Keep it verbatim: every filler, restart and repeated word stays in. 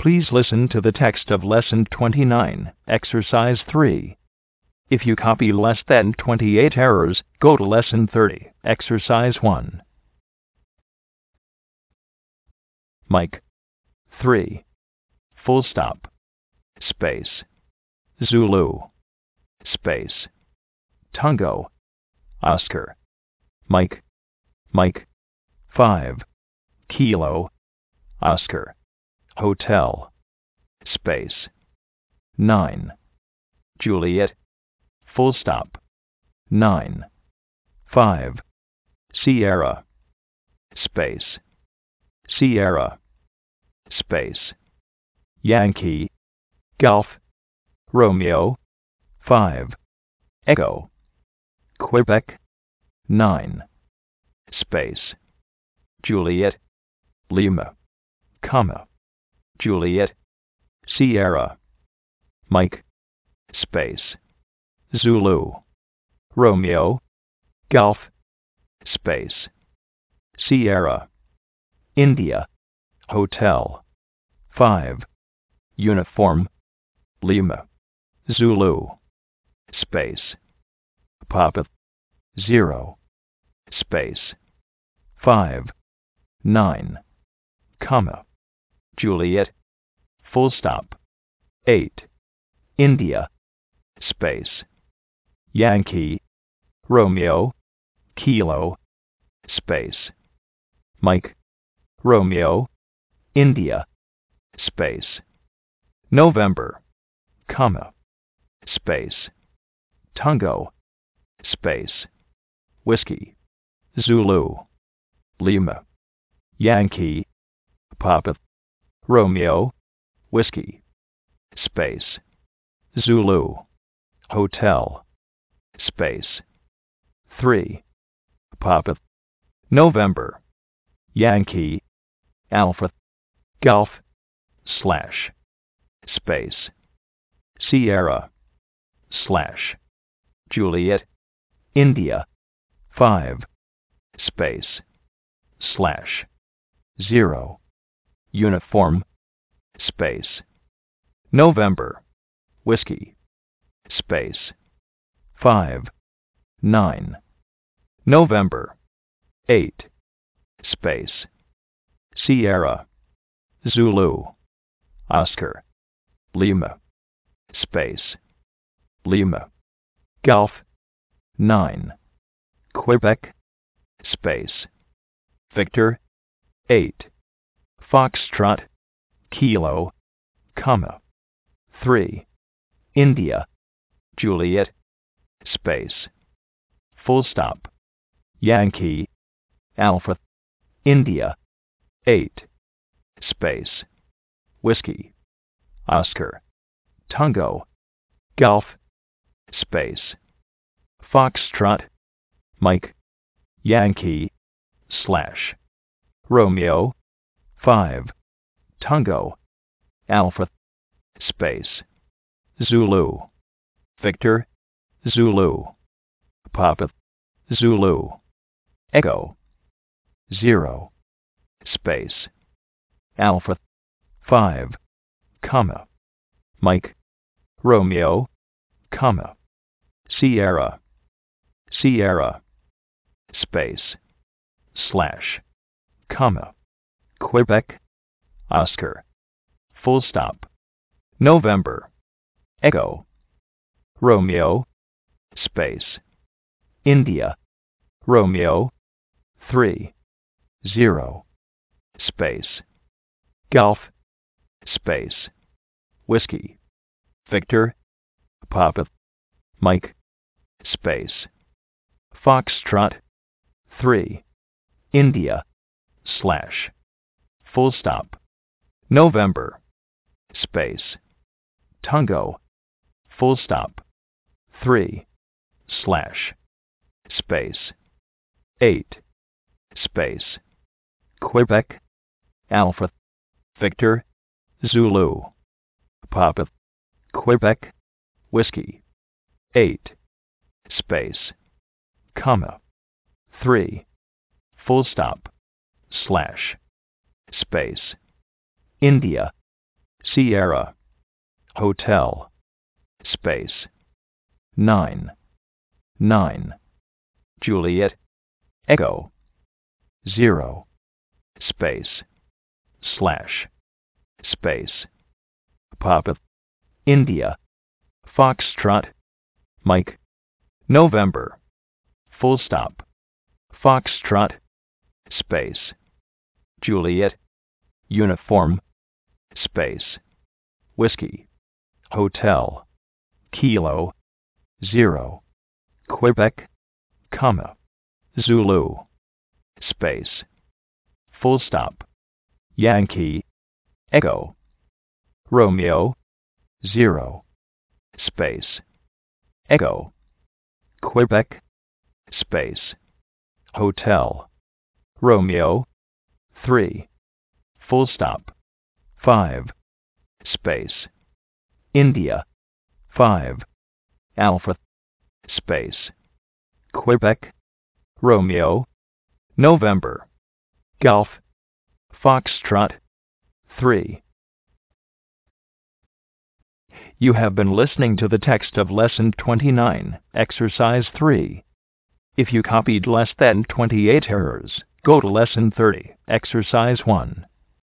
Please listen to the text of Lesson twenty-nine, Exercise three. If you copy less than twenty-eight errors, go to Lesson thirty, Exercise one. Mike. three. Full stop. Space. Zulu. Space. Tango. Oscar. Mike. Mike. five. Kilo. Oscar. Hotel. Space. nine. Juliet. Full stop. nine. five. Sierra. Space. Sierra. Space. Yankee. Golf. Romeo. five. Echo. Quebec. nine. Space. Juliet. Lima. Comma. Juliet. Sierra. Mike. Space. Zulu. Romeo. Golf. Space. Sierra. India. Hotel. five. Uniform. Lima. Zulu. Space. Papa. zero. Space. five. nine. Comma. Juliet. Full stop. eight. India. Space. Yankee. Romeo. Kilo. Space. Mike. Romeo. India. Space. November. Comma. Space. Tango. Space. Whiskey. Zulu. Lima. Yankee. Papa. Romeo. Whiskey. Space. Zulu. Hotel. Space. three. Papa. November. Yankee. Alpha. Golf. Slash. Space. Sierra. Slash. Juliet. India. five. Space. Slash. zero. Uniform. Space. November. Whiskey. Space. five. nine. November. eight. Space. Sierra. Zulu. Oscar. Lima. Space. Lima. Golf. nine. Quebec. Space. Victor. eight. Foxtrot. Kilo. Comma. three. India. Juliet. Space. Full stop. Yankee. Alpha. India. eight. Space. Whiskey. Oscar. Tango. Golf. Space. Foxtrot. Mike. Yankee. Slash. Romeo. five. Tango. Alpha. Space. Zulu. Victor. Zulu. Papa. Zulu. Echo. zero. Space. Alpha. five. Comma. Mike. Romeo. Comma. Sierra. Sierra. Space. Slash. Comma. Quebec. Oscar. Full stop. November. Echo. Romeo. Space. India. Romeo. three. zero. Space. Golf. Space. Whiskey. Victor. Papa. Mike. Space. Foxtrot. three. India. Slash. Full stop. November. Space. Tango. Full stop. three. Slash. Space. eight. Space. Quebec. Alpha. Victor. Zulu. Papa. Quebec. Whiskey. eight. Space. Comma. three. Full stop. Slash. Space. India. Sierra, Hotel, space, nine, nine, Juliet, Echo, zero, space, slash, space, Papa, India, Foxtrot, Mike, November, full stop, Foxtrot, space, Juliet, uniform, space, Whiskey, Hotel, Kilo, zero, Quebec, comma, Zulu, space, full stop, Yankee, Echo, Romeo, zero, space, Echo, Quebec, space, Hotel, Romeo, three, full stop, five, space, India, five, Alpha, space, Quebec, Romeo, November, Golf, Foxtrot, three. You have been listening to the text of Lesson twenty-nine, Exercise three. If you copied less than twenty-eight errors, go to Lesson thirty, Exercise one.